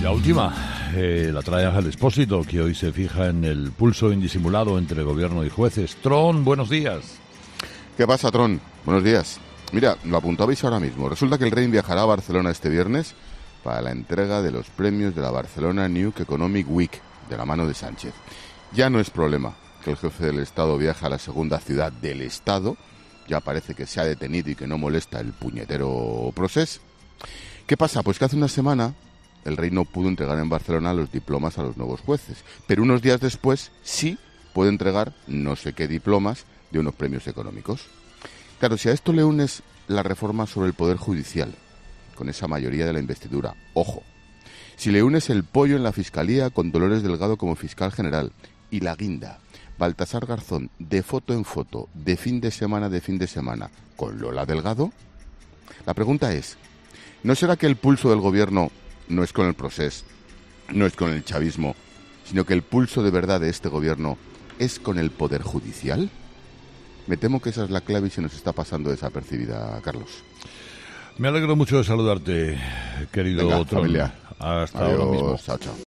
la última la trae Ángel Expósito, que hoy se fija en el pulso indisimulado entre gobierno y jueces. Tron, buenos días. ¿Qué pasa, Tron? Buenos días. Mira, lo apuntabais ahora mismo. Resulta que el rey viajará a Barcelona este viernes para la entrega de los premios de la Barcelona New Economic Week, de la mano de Sánchez. Ya no es problema que el jefe del Estado viaje a la segunda ciudad del Estado. Ya parece que se ha detenido y que no molesta el puñetero procés. ¿Qué pasa? Pues que hace una semana el rey no pudo entregar en Barcelona los diplomas a los nuevos jueces, pero unos días después sí puede entregar no sé qué diplomas de unos premios económicos. Claro, si a esto le unes la reforma sobre el Poder Judicial, con esa mayoría de la investidura, ojo, si le unes el pollo en la Fiscalía con Dolores Delgado como fiscal general y la guinda, Baltasar Garzón de foto en foto, de fin de semana, con Lola Delgado, la pregunta es, ¿no será que el pulso del gobierno no es con el procés, no es con el chavismo, sino que el pulso de verdad de este gobierno es con el Poder Judicial? Me temo que esa es la clave y se nos está pasando desapercibida, Carlos. Me alegro mucho de saludarte, querido Venga, Tron. familia. Hasta Adiós, ahora mismo. Chao, chao.